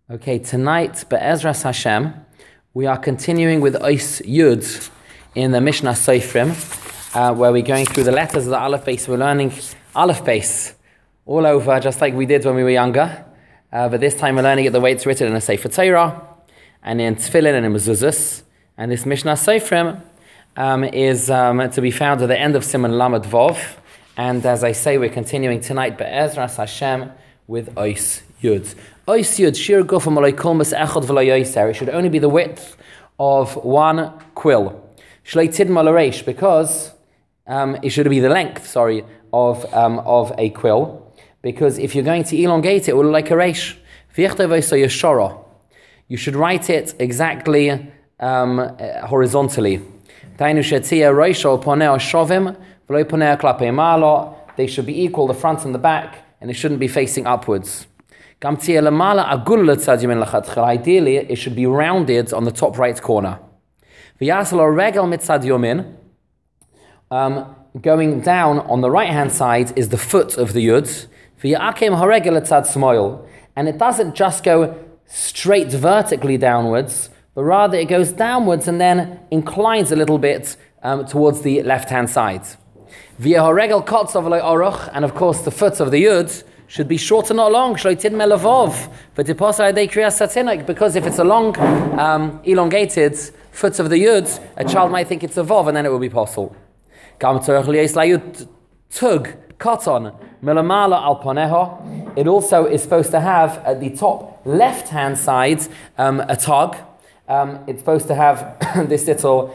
Okay, tonight, Be'ezras Hashem, we are continuing with Ois Yud in the Mishnah Seifrim, where we're going through the letters of the Aleph Beis. We're learning Aleph Beis all over, just like we did when we were younger. But this time we're learning it the way it's written in a Sefer Torah, and in Tefillin and in Mezuzos. And this Mishnah Seifrim is to be found at the end of Siman Lamed Vov. And as I say, we're continuing tonight, Be'ezras Hashem, with Ois Yud. Ois Yud, Shir Gufam Olay Kolmas Echad V'lo Yoser. It should only be the width of one quill. Shlei Tidma L'Reish, because it should be the length, of a quill. Because if you're going to elongate it, it will look like a reish. You should write it exactly horizontally. They should be equal, the front and the back, and it shouldn't be facing upwards. Ideally, it should be rounded on the top right corner. Going down on the right hand side is the foot of the yud. And it doesn't just go straight vertically downwards, but rather it goes downwards and then inclines a little bit towards the left hand side. And of course the foot of the yud should be short and not long. Because if it's a long, elongated foot of the yud, a child might think it's a vov, and then it will be possible. It also is supposed to have at the top left-hand side a tug. It's supposed to have this little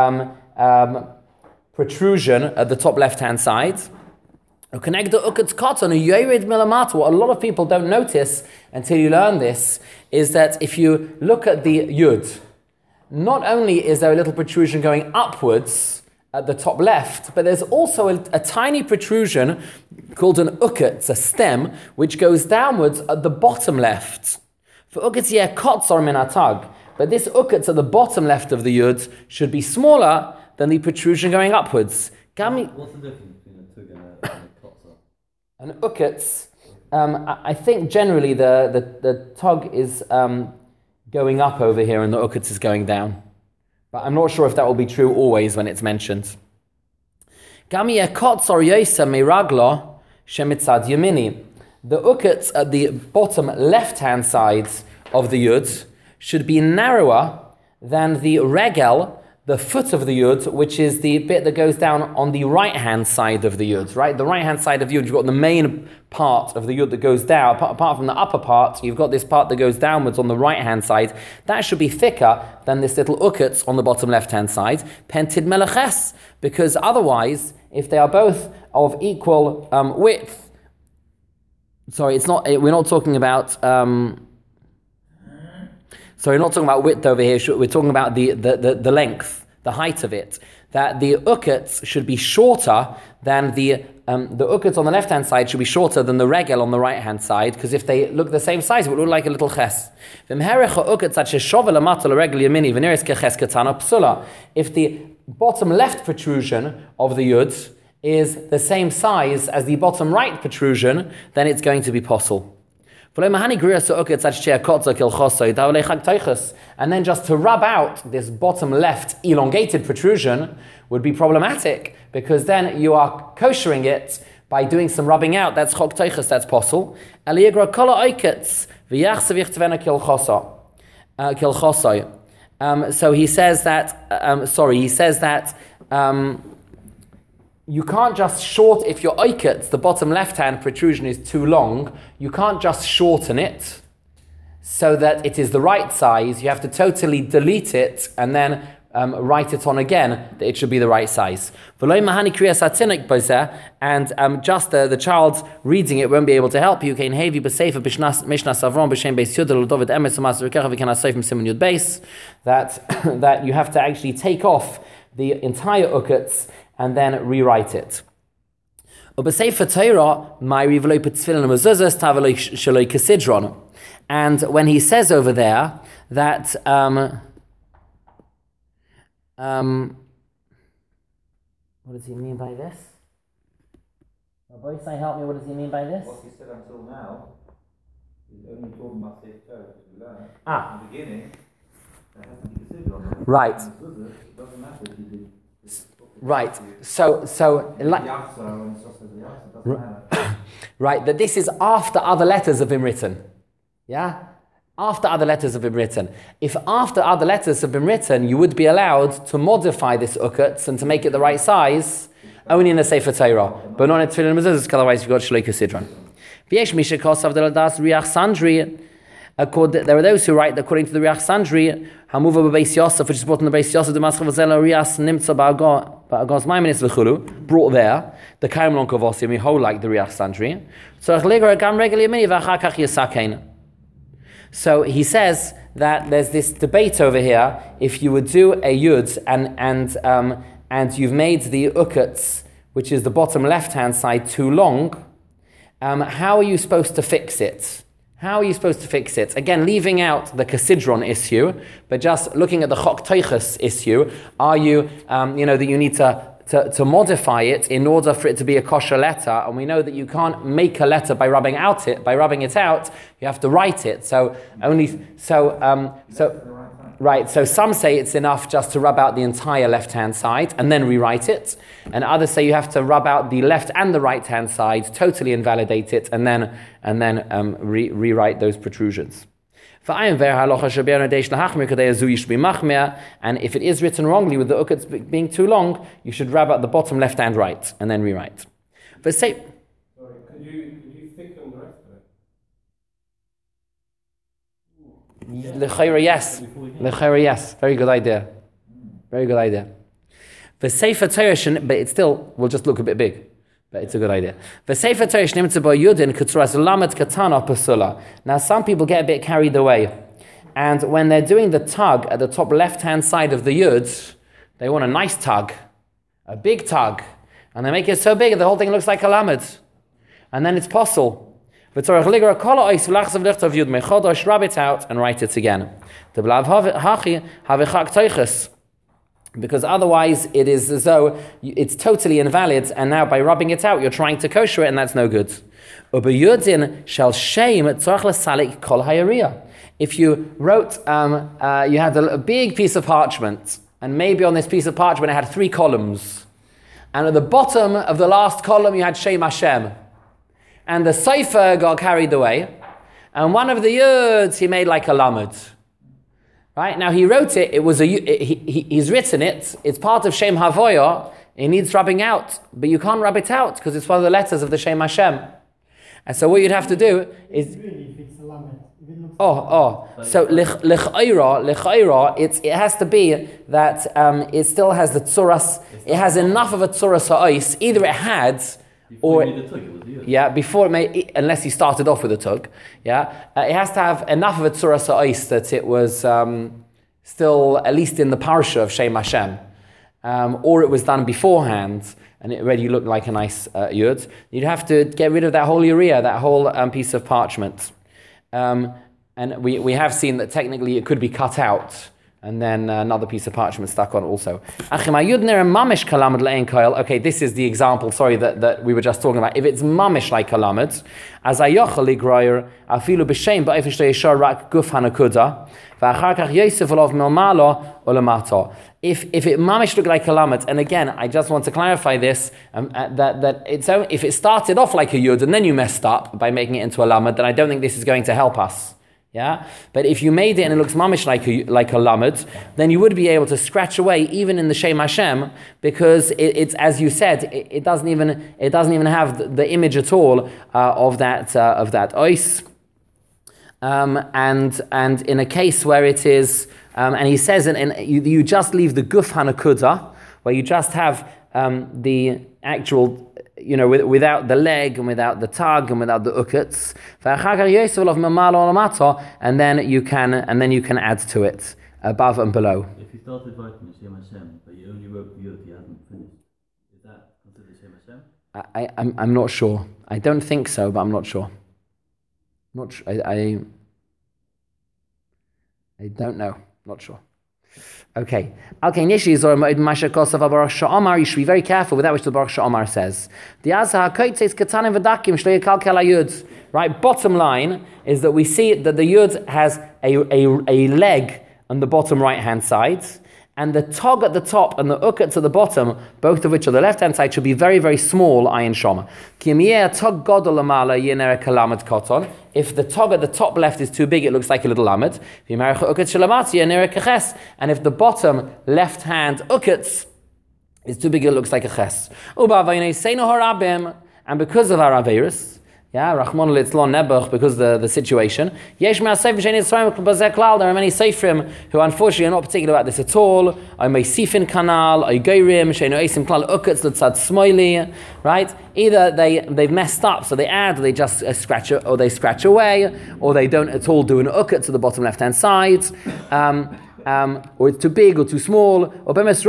protrusion at the top left-hand side. What a lot of people don't notice until you learn this is that if you look at the yud, not only is there a little protrusion going upwards at the top left, but there's also a tiny protrusion called an uketz, a stem, which goes downwards at the bottom left. For uketz kotzor min hatag, but this uketz at the bottom left of the yud should be smaller than the protrusion going upwards. What's the difference between a tug and a kotzor? An uketz, I think generally the tug is going up over here and the uketz is going down. But I'm not sure if that will be true always when it's mentioned. The uketz at the bottom left-hand side of the yud should be narrower than the regel, the foot of the yud, which is the bit that goes down on the right-hand side of the yud, right? The right-hand side of the yud, you've got the main part of the yud that goes down. Apart from the upper part, you've got this part that goes downwards on the right-hand side. That should be thicker than this little uketz on the bottom left-hand side. Pentid meleches, because otherwise, if they are both of equal width, we're not talking about width over here. We're talking about the length, the height of it. That the uketz should be shorter than the uketz on the left-hand side should be shorter than the regel on the right-hand side, because if they look the same size, it would look like a little ches. If the bottom left protrusion of the yud is the same size as the bottom right protrusion, then it's going to be possible. And then just to rub out this bottom left elongated protrusion would be problematic, because then you are koshering it by doing some rubbing out. That's chok teiches, that's possible. So he says that you can't just if your oiketz, the bottom left-hand protrusion, is too long, you can't just shorten it so that it is the right size. You have to totally delete it and then write it on again that it should be the right size. And just the child reading it won't be able to help you. That you have to actually take off the entire uketz and then rewrite it. And when he says over there that what does he mean by this? Rabbi Say, help me, what does he mean by this? What he said until now only talking about Sefer Torah, because we learned Ah. in the beginning, there has to be considered on it. Right. It doesn't matter if you did. Right. So like, Yachsa and so says the Yachsa, doesn't matter. right, that this is after other letters have been written. Yeah? After other letters have been written. If after other letters have been written, you would be allowed to modify this ukutz and to make it the right size, only in a Sefer Torah, but not in Tefillin and Mezuzah, otherwise you've got Shloika Sidron. V'yesh misha kosav deladas Riach Sandri. There are those who write that according to the Riach Sandri, Hamuva b'Beis Yosef, which is brought in the Beis Yosef, the Maschav Zela Rias Nimtza ba'agos Maiminis v'chulu, brought there, the Kaim Lon Kavosim, we hold like the Riach Sandri. So So he says that there's this debate over here. If you would do a yud and you've made the ukutz, which is the bottom left-hand side, too long, how are you supposed to fix it? How are you supposed to fix it? Again, leaving out the Kasidron issue, but just looking at the Chok Teichus issue, are you, that you need to modify it in order for it to be a kosher letter, and we know that you can't make a letter by rubbing it out. You have to write it. Right. So some say it's enough just to rub out the entire left-hand side and then rewrite it, and others say you have to rub out the left and the right-hand side, totally invalidate it, and then rewrite those protrusions. And if it is written wrongly with the ukutz being too long, you should rub out the bottom left and right and then rewrite. But say, sorry, could you thicken the rest of it? L'chayra, yes. L'chayra, yes. Very good idea. Very good idea. The Sefer Torah, but it still will just look a bit big. But it's a good idea. Now some people get a bit carried away, and when they're doing the tug at the top left-hand side of the yud, they want a nice tug, a big tug, and they make it so big that the whole thing looks like a lamed, and then it's possible. Rub it out and write it again. Because otherwise it is as though it's totally invalid, and now by rubbing it out you're trying to kosher it, and that's no good. If you wrote, you had a big piece of parchment, and maybe on this piece of parchment it had 3 columns, and at the bottom of the last column you had Shem Hashem, and the Sefer got carried away, and one of the yuds he made like a lamed. Right, now he wrote it, he's written it, it's part of Shem Havoyah, it needs rubbing out, but you can't rub it out because it's one of the letters of the Shem Hashem. And so what you'd have to do is... Really, if it's a lamed, if it looks So l'chayra, it has to be that it still has the tzuras, it has enough of a tzuras ha'os, either it had, or before it may, unless he started off with a tug, it has to have enough of a tzuras ha'os that it was still at least in the parsha of Shem Hashem, or it was done beforehand and it already looked like a nice yud. You'd have to get rid of that whole urea, that whole piece of parchment, and we have seen that technically it could be cut out and then another piece of parchment stuck on also. Okay, this is the example, that we were just talking about. If it's mamish like a lamed, as ayochel igroyer, afilu b'shem ba'efish le'yishar rak guf hanakuda, v'achar kach yosef olav milmalo olamato. If it mamish look like a lamed, and again, I just want to clarify this, that it's only, if it started off like a yud and then you messed up by making it into a lamed, then I don't think this is going to help us. Yeah, but if you made it and it looks mamish like a lamed, then you would be able to scratch away even in the Shem Hashem, because it's as you said, it doesn't even have the image at all of that ois. And in a case where it is, and he says, you just leave the guf hanakuda, where you just have the actual, without the leg and without the tag and without the ukutz, and then you can add to it above and below. If you started writing Shem Hashem, but you only wrote the yud, you haven't finished, is that considered Shem Hashem? I'm not sure. I don't think so, but I'm not sure. I don't know. Not sure. Okay. Okay, Nishi Zor Moed Masha Kosav Baruch Sha'amar, you should be very careful with that which the Baruch Sha'amar says. The Azha HaKoitz Katanim V'dakim Shlei Kalkal HaYud. Right, bottom line is that we see that the Yud has a leg on the bottom right-hand side, and the tog at the top and the uketz at the bottom, both of which are the left-hand side, should be very, very small ayin shoma. If the tog at the top left is too big, it looks like a little lamed. And if the bottom left-hand uketz is too big, it looks like a ches. And because of our averus, Rachmon litzlon nebuch, because the situation. There are many seifrim who unfortunately are not particular about this at all. I may sifin kanal, I geirim, sheino esim klal uketz l'tzad smoili. Right? Either they've messed up, so they add, or they just scratch away, or they don't at all do an uketz to the bottom left hand side. Or it's too big or too small. A lot of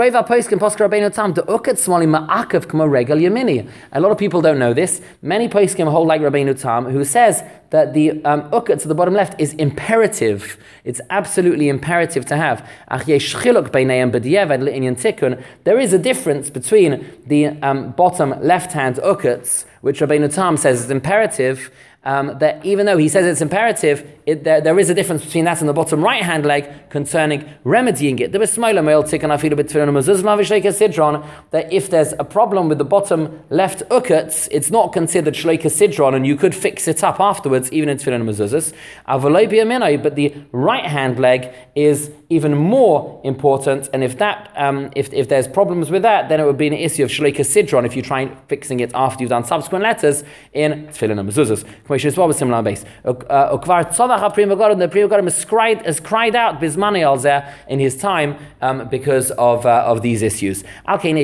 people don't know this. Many poskim hold like Rabbeinu Tam, who says that the uketz to the bottom left is imperative. It's absolutely imperative to have. There is a difference between the bottom left-hand uketz, which Rabbeinu Tam says is imperative, that even though he says it's imperative, there is a difference between that and the bottom right-hand leg concerning remedying it. That if there's a problem with the bottom left uketz, it's not considered shleika sidron, and you could fix it up afterwards, even in tefillin and mezuzahs. But the right-hand leg is even more important, and if there's problems with that, then it would be an issue of shleika sidron if you try fixing it after you've done subsequent letters in tefillin and mezuzahs. Similar base. The Pri Megadim has cried out Bismani Alzeh in his time because of these issues. Not to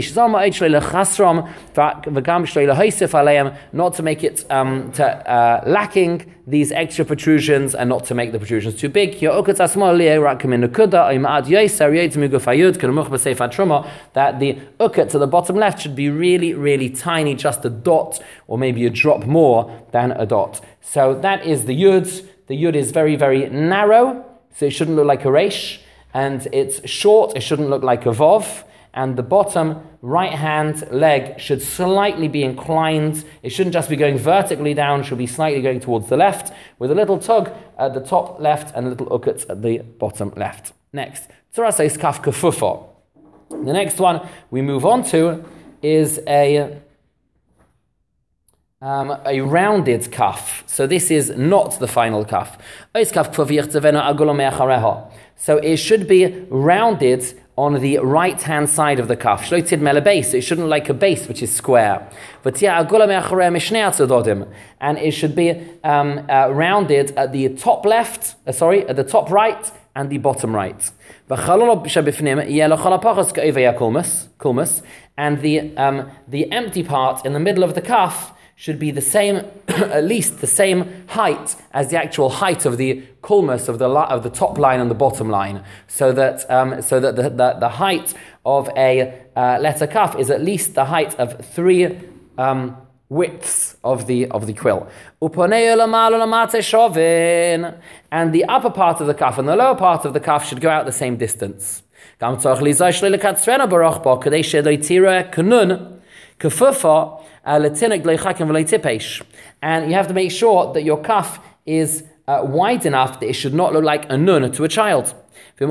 make it lacking these extra protrusions and not to make the protrusions too big. That the uket to the bottom left should be really, really tiny, just a dot or maybe a drop more than a dot. So that is the yud. The yud is very, very narrow, so it shouldn't look like a resh, and it's short, it shouldn't look like a vov, and the bottom right-hand leg should slightly be inclined. It shouldn't just be going vertically down, it should be slightly going towards the left, with a little tug at the top left and a little uketz at the bottom left. Next, Tzara says kaf kafufo. The next one we move on to is a rounded kaf. So this is not the final kaf. So it should be rounded on the right-hand side of the kaf. So it shouldn't like a base which is square. And it should be rounded at the top left, at the top right and the bottom right. And the empty part in the middle of the kaf should be the same, at least the same height as the actual height of the kulmus of the top line and the bottom line, so that the height of a letter kaf is at least the height of 3 widths of the quill. And the upper part of the kaf and the lower part of the kaf should go out the same distance. And you have to make sure that your kaf is wide enough that it should not look like a nun to a child. That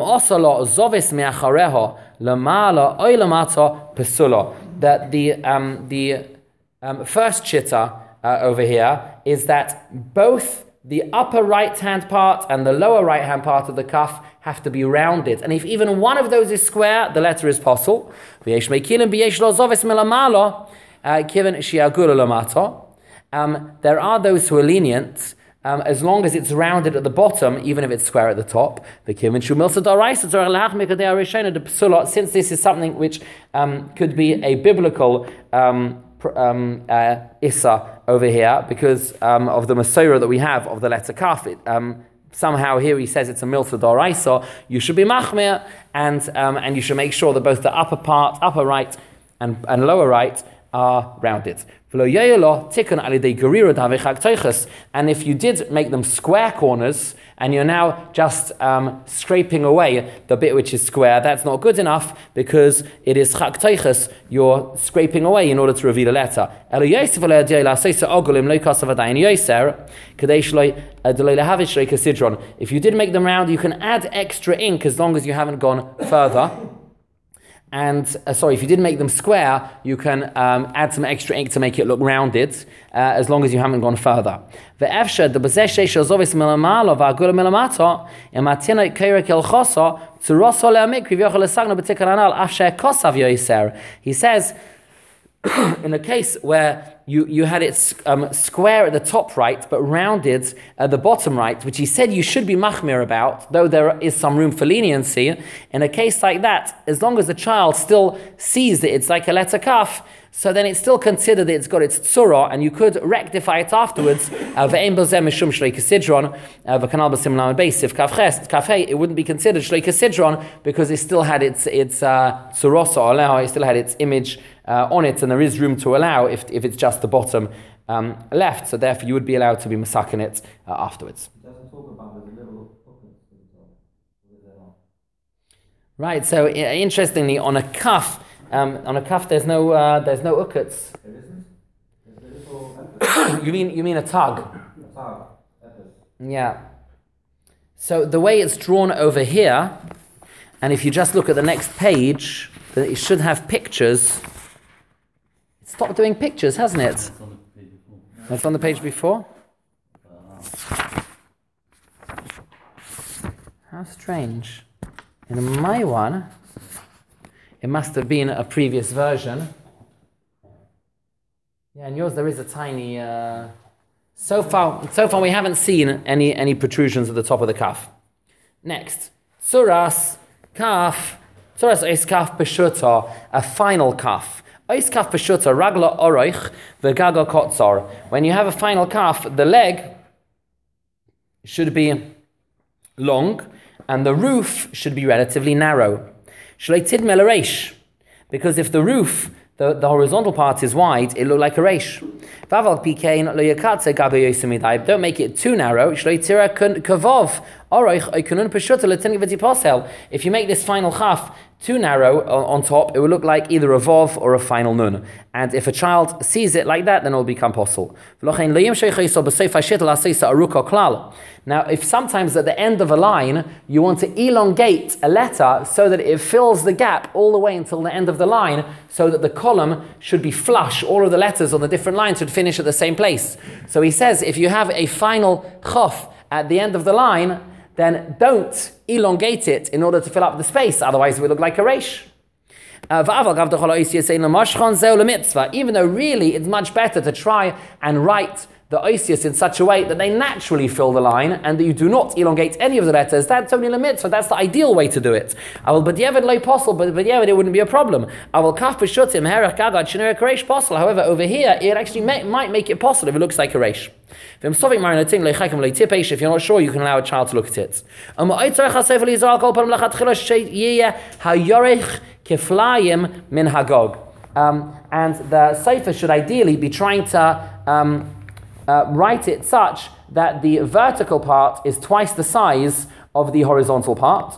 the first chitta over here is that both the upper right-hand part and the lower right-hand part of the kaf have to be rounded. And if even one of those is square, the letter is possible. There are those who are lenient as long as it's rounded at the bottom, even if it's square at the top. Since this is something which could be a biblical issa over here, because of the Masorah that we have of the letter kaf, somehow here he says it's a milsa d'oraisa. You should be machmir, and you should make sure that both the upper right and lower right are rounded. And if you did make them square corners, and you're now just scraping away the bit which is square, that's not good enough because it is chak teiches, you're scraping away in order to reveal a letter. If you did make them round, you can add extra ink as long as you haven't gone further. And if you did make them square, you can add some extra ink to make it look rounded, as long as you haven't gone further. He says, in a case where you had it square at the top right, but rounded at the bottom right, which he said you should be machmir about, though there is some room for leniency, in a case like that, as long as the child still sees that it's like a letter kaf, so then it's still considered that it's got its tzura, and you could rectify it afterwards. It wouldn't be considered shleika sidron because it still had its tzurasa, it still had its image on it, and there is room to allow if it's just the bottom left. So therefore, you would be allowed to be masakin it afterwards. It doesn't talk about the little pockets. Right. So interestingly, on a kaf, there's no ukkats. There isn't. There's a little. You mean a tug? A tag. Yeah. So the way it's drawn over here, and if you just look at the next page, it should have pictures. It's stopped doing pictures, hasn't it? It's on the page before. How strange. In my one, it must have been a previous version. Yeah, in yours there is a tiny... So far we haven't seen any protrusions at the top of the kaf. Next. Tzuras, kaf. Tzuras eis kaf peshuta, a final kaf. Eis kaf peshuta, ragla oroich, v'gaga kotzor. When you have a final kaf, the leg should be long, and the roof should be relatively narrow. Shleitid melareish, because if the roof, the horizontal part is wide, it looks like a reish. Don't make it too narrow. If you make this final chaf too narrow on top, it will look like either a vov or a final nun. And if a child sees it like that, then it will become possible. Now, if sometimes at the end of a line, you want to elongate a letter so that it fills the gap all the way until the end of the line, so that the column should be flush, all of the letters on the different lines should finish at the same place. So he says, if you have a final chof at the end of the line, then don't elongate it in order to fill up the space, otherwise it will look like a reish. Even though really it's much better to try and write the oisius in such a way that they naturally fill the line and that you do not elongate any of the letters, that's only a mitzvah, that's the ideal way to do it. But it wouldn't be a problem. However, over here, it actually might make it possible if it looks like a reish. If you're not sure, you can allow a child to look at it. And the sefer should ideally be trying to write it such that the vertical part is twice the size of the horizontal part.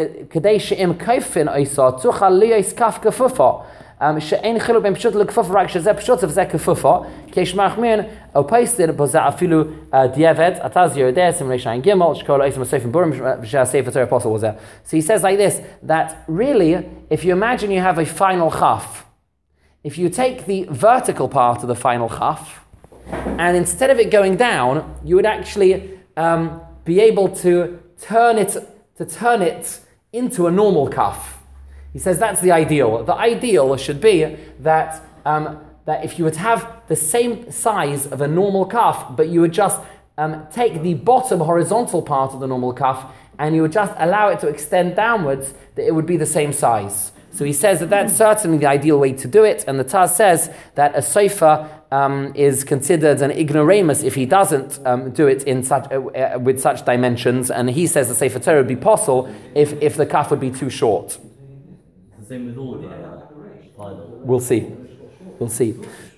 שאין חילוק בין פשוט לכפוף רק שזה פשוט וזה כפופו כשמחמין או פייסטר בזה אפילו דיעבד אתה זה יודע סימני שיין גימל שכל איסם הספר בורם שהספר תראה possible was there. So he says like this, that really, if you imagine you have a final chaf, if you take the vertical part of the final chaf, and instead of it going down, you would actually be able to turn it into a normal kaf. He says that's the ideal. The ideal should be that that if you would have the same size of a normal kaf, but you would just take the bottom horizontal part of the normal kaf and you would just allow it to extend downwards, that it would be the same size. So he says that that's certainly the ideal way to do it, and the Taz says that a sofer is considered an ignoramus if he doesn't do it in such with such dimensions, and he says the Sefer Torah would be possible if the kaf would be too short. Same with all the We'll see. We'll see.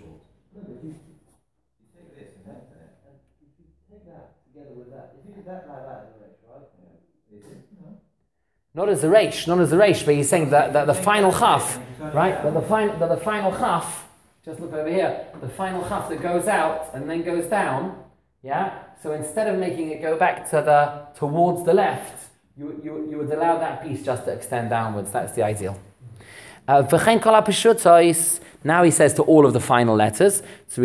Not as the reish, but he's saying that the final chaf, right? That the final chaf, just look over here, the final chaf that goes out and then goes down, yeah? So instead of making it go back towards the left, you would allow that piece just to extend downwards. That's the ideal. Now he says to all of the final letters,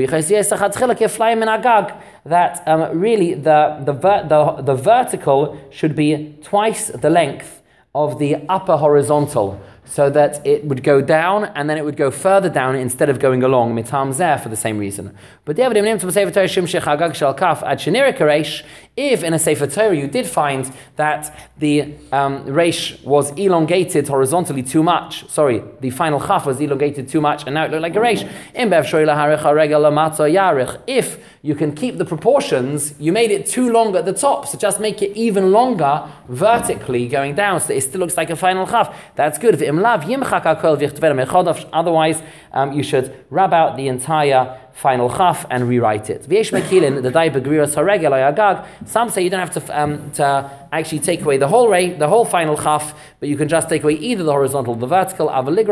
that really the vertical should be twice the length of the upper horizontal, so that it would go down and then it would go further down instead of going along mitam zeh for the same reason. But if in a Sefer Torah you did find that the reish was elongated horizontally too much, the final chaf was elongated too much and now it looked like a reish, if you can keep the proportions, you made it too long at the top, so just make it even longer vertically going down so it still looks like a final chaf. That's good. Otherwise, you should rub out the entire final chaf and rewrite it. Some say you don't have to actually take away the whole final chaf, but you can just take away either the horizontal or the vertical.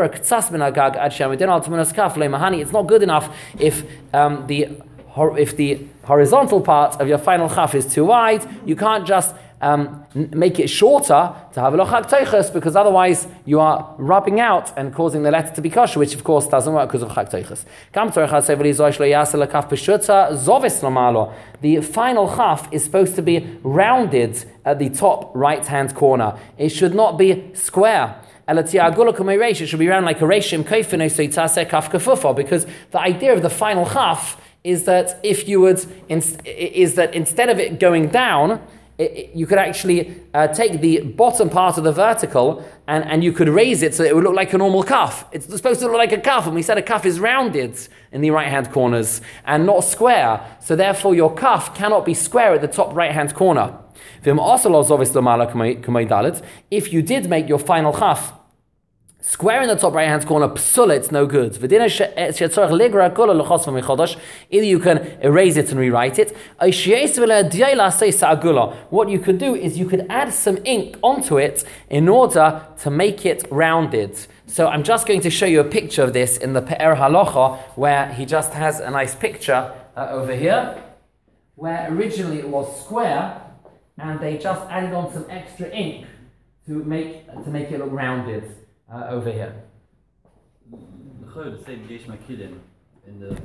It's not good enough if the horizontal part of your final chaf is too wide. You can't just make it shorter to have a lochak teiches, because otherwise you are rubbing out and causing the letter to be kosher, which of course doesn't work because of chak teiches. The final chaf is supposed to be rounded at the top right hand corner. It should not be square. It should be round like a reishim, because the idea of the final chaf is that instead of it going down, you could actually take the bottom part of the vertical and you could raise it so it would look like a normal cuff. It's supposed to look like a cuff, and we said a cuff is rounded in the right hand corners and not square. So therefore your cuff cannot be square at the top right hand corner. If you did make your final cuff square in the top right hand corner, psul, it's no good. Either you can erase it and rewrite it. What you could do is you could add some ink onto it in order to make it rounded. So I'm just going to show you a picture of this in the Pe'er Halacha, where he just has a nice picture over here, where originally it was square, and they just added on some extra ink to make it look rounded. Over here. The same yesh makilim in the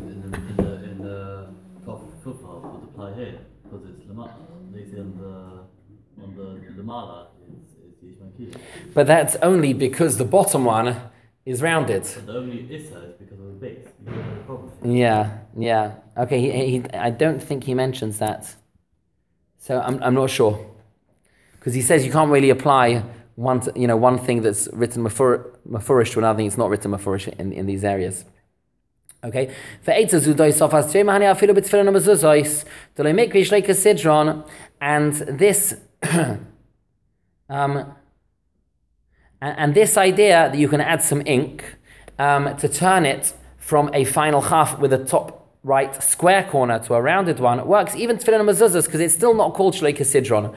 top fufa would apply here because it's lemah. They say on the lemala it's yesh makilim. But that's only because the bottom one is rounded. But the only issa is because of the base. You don't have a problem. Yeah. Okay, he I don't think he mentions that. So I'm not sure, because he says you can't really apply one thing that's written mafurish to another thing that's not written mafurish in these areas. Okay. And this and this idea that you can add some ink to turn it from a final chaf with a top right square corner to a rounded one, it works even tefillin and mezuzahs, because it's still not called shlei kesidron.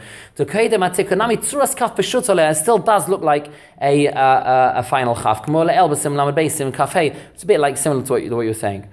It still does look like a final chaf. It's a bit like similar to what you're saying.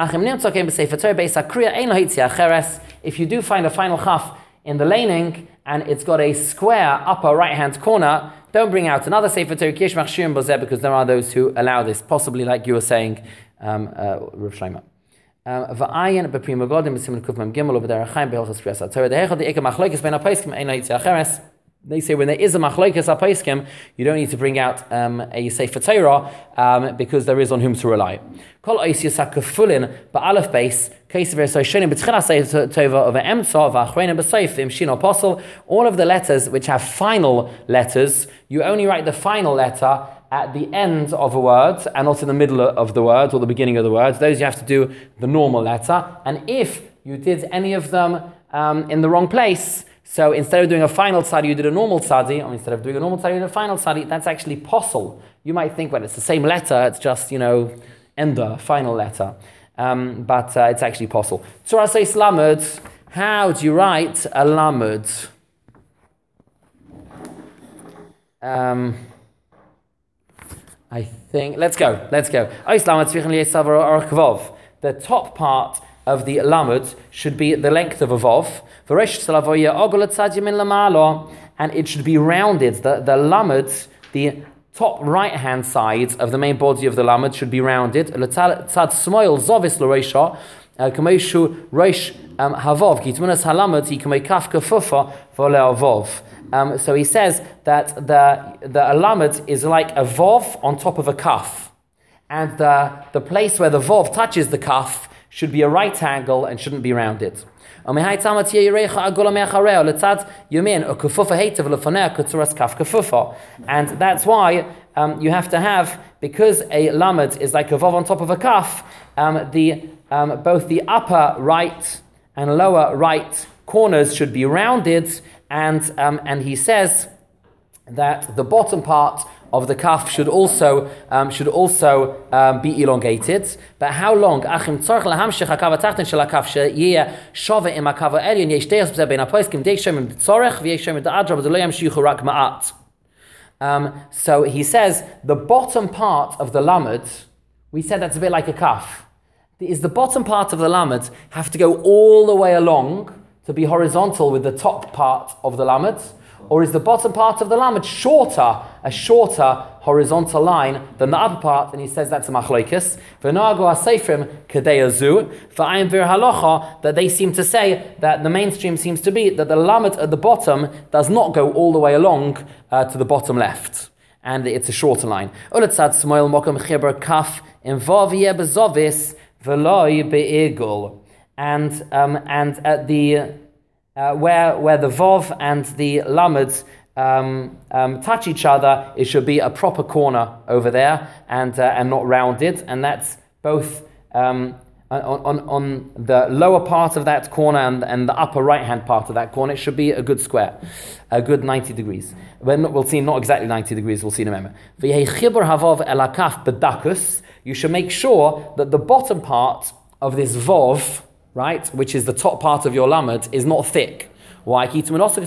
If you do find a final chaf in the laning and it's got a square upper right hand corner, don't bring out another Sefer Torah because there are those who allow this, possibly like you were saying, Rav Shlomo. V'ayin b'prima godim b'siman kufmam gimel u'b'derachayim b'hilchas kriyas HaTorah. De'echad de'ikah machlokes ben ha'paiskim ein ha'yitzia acheres. They say when there is a machlokes ha'paiskim, you don't need to bring out a Sefer Torah because there is on whom to rely. Kol ois yisakafulin ba'alef beis case of Ersoshonim b'tchilas Sefer Torah v'emtza v'achrein b'soif v'imshin apostle. All of the letters which have final letters, you only write the final letter at the end of a word and not in the middle of the word or the beginning of the word. Those you have to do the normal letter. And if you did any of them in the wrong place, so instead of doing a final tzadi, you did a normal tzadi, or instead of doing a normal tzadi, you did a final tzadi, that's actually possible. You might think, well, it's the same letter, it's just, ender, final letter. But it's actually possible. Tzura Seis Lamed, how do you write a Lamed? I think, let's go. Ois Lamed Tzvichen Liesav or Kvav. The top part of the Lamed should be the length of a Vav. And it should be rounded. The Lamed, the top right-hand side of the main body of the Lamed should be rounded. Tzad Smoil Zovis L'Reisha, Kameshu Reish Havav, Kitmunas Halamed, Hikamei Kaf Kafufa Voleavov. So he says that the Lamed is like a Vav on top of a Kaf. And the place where the Vav touches the Kaf should be a right angle and shouldn't be rounded. And that's why you have to have, because a lamed is like a vav on top of a kaf, both the upper right and lower right corners should be rounded, and he says that the bottom part of the kaf should also be elongated. But how long? So he says the bottom part of the lamed, we said that's a bit like a kaf. Is the bottom part of the lamed have to go all the way along to be horizontal with the top part of the lamed? Or is the bottom part of the lamed a shorter horizontal line than the upper part? And he says that's a machlokes. That they seem to say that the mainstream seems to be that the lamed at the bottom does not go all the way along to the bottom left, and it's a shorter line. And at the where the Vav and the Lamed touch each other, it should be a proper corner over there and not rounded. And that's both on the lower part of that corner and the upper right-hand part of that corner. It should be a good square, a good 90 degrees. We'll see, not exactly 90 degrees, we'll see in a moment. You should make sure that the bottom part of this Vav, right, which is the top part of your lamed, is not thick. Why? A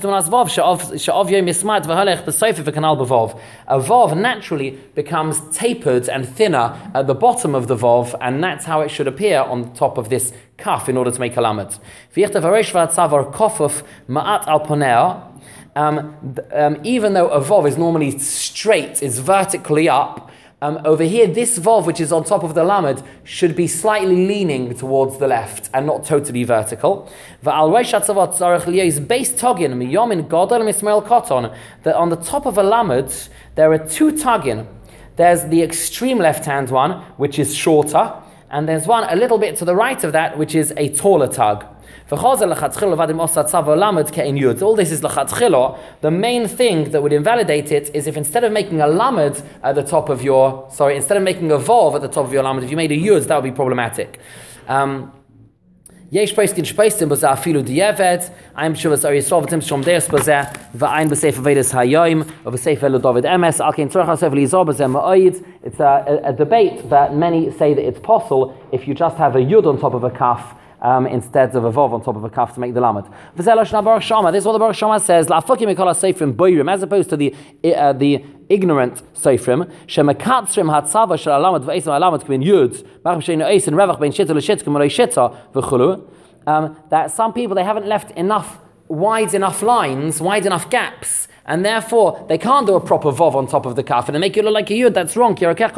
vav naturally becomes tapered and thinner at the bottom of the vav, and that's how it should appear on the top of this kaf in order to make a lamed. Even though a vav is normally straight, is vertically up, over here, this vav, which is on top of the lamed, should be slightly leaning towards the left and not totally vertical. That on the top of a lamed, there are two tagin. There's the extreme left-hand one, which is shorter, and there's one a little bit to the right of that, which is a taller tag. All this is lechatchilo. The main thing that would invalidate it is if instead of making a lamed at the top of your, instead of making a vav at the top of your lamed, if you made a yud, that would be problematic. Yesh Poskin Shpaistim Baza Afilu Diavad, I'm sure it's Arisov Tim Des Baza, Va'ain Basef Vedas Hayom, of Basef David MS, Alkin Trachasev Lizob Ma'id. It's a debate that many say that it's possible if you just have a yud on top of a kaf. Instead of a vav on top of a kaf to make the lamed. This is what the Baruch Shama says, as opposed to the ignorant seifrim, that some people, they haven't left wide enough lines, wide enough gaps, and therefore they can't do a proper vav on top of the kaf and they make it look like a yud. That's wrong.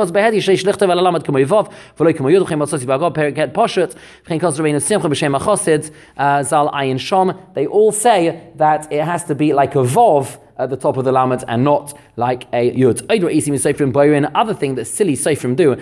They all say that it has to be like a vav at the top of the lamed and not like a yud. Another thing that silly seifrim do,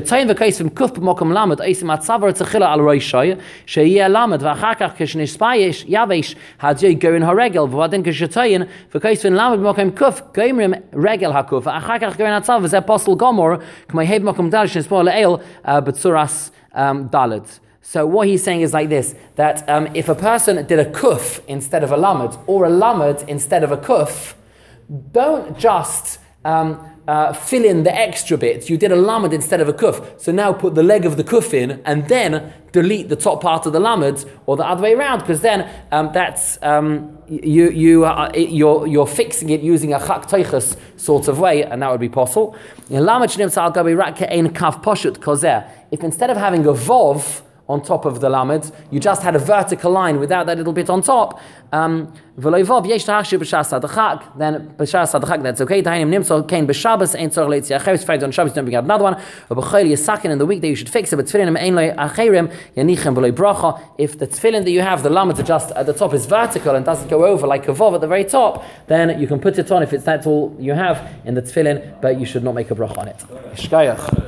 So what he's saying is like this, that if a person did a kuf instead of a lamed, or a lamed instead of a kuf, don't just fill in the extra bits. You did a lamed instead of a kuf. So now put the leg of the kuf in and then delete the top part of the lamed, or the other way around, because then you're fixing it using a chak teichus sort of way, and that would be possible. If instead of having a vov on top of the lamed, you just had a vertical line without that little bit on top, then b'shas sadachak, that's okay. Don't bring out another one. In the weekday you should fix it, but if the tefillin that you have, the lamed just at the top is vertical and doesn't go over like a vov at the very top, then you can put it on if that's all you have in the tefillin, but you should not make a bracha on it.